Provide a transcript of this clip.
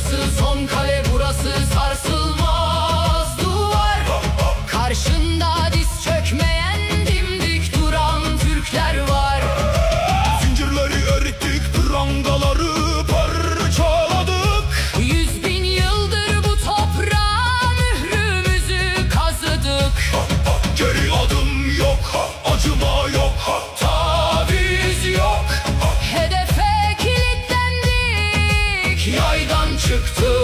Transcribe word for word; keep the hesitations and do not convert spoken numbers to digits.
burası, son kale burası, sarsılmaz duvar. Karşında diz çökmeyen, dimdik duran Türkler var. Zincirleri erittik, prangaları parçaladık. Yüz bin yıldır bu toprağa mührümüzü kazıdık. Geri adım yok, acıma yok, taviz yok. Hedefe kilitlendik, yaydan çıktık.